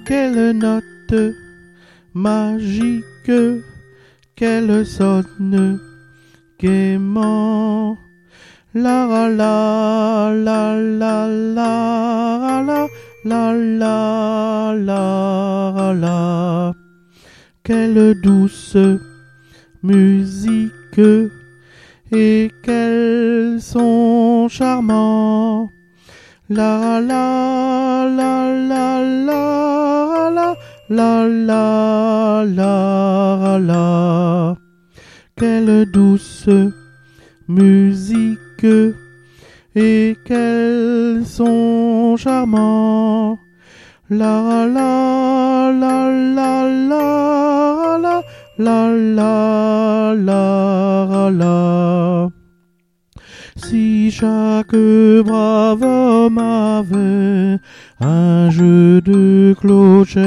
Quelle note magique qu'elle sonne gaiement. La la la la la la la la la la la. Quelle douce musique et quels sons charmants. La la la la la la la la la la. Quelle douce musique et quels sons charmants. La la la la la la la la la la. Si chaque brave homme avait un jeu de clochette,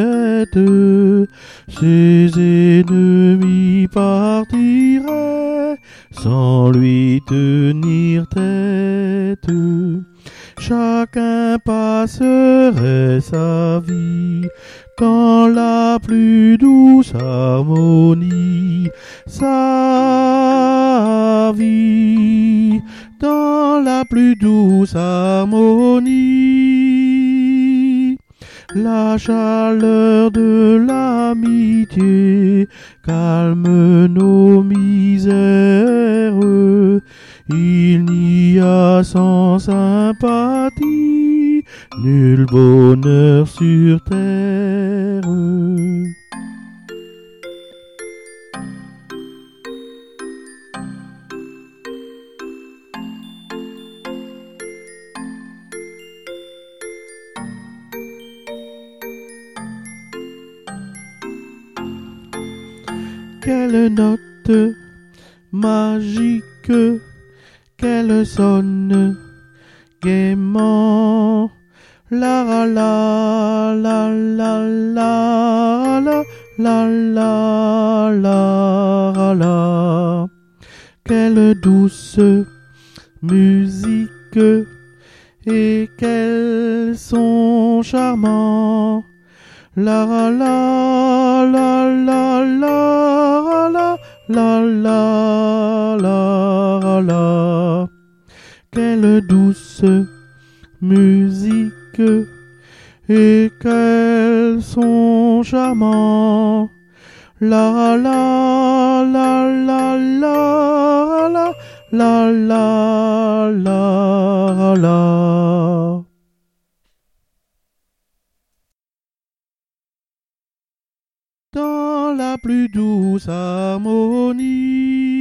ses ennemis partiraient sans lui tenir tête. Chacun passerait sa vie dans la plus douce harmonie, sa vie dans la plus douce harmonie. La chaleur de l'amitié calme nos misères. Il n'y a sans sympathie nul bonheur sur terre. Quelle note magique qu'elle sonne gaiement. La la la la la la la la la la. Quelle douce musique et quels sons charmants. La la la la la la la la la. Quelle douce musique et quels sons charmants. La la la la la la la la la. Dans la plus douce harmonie.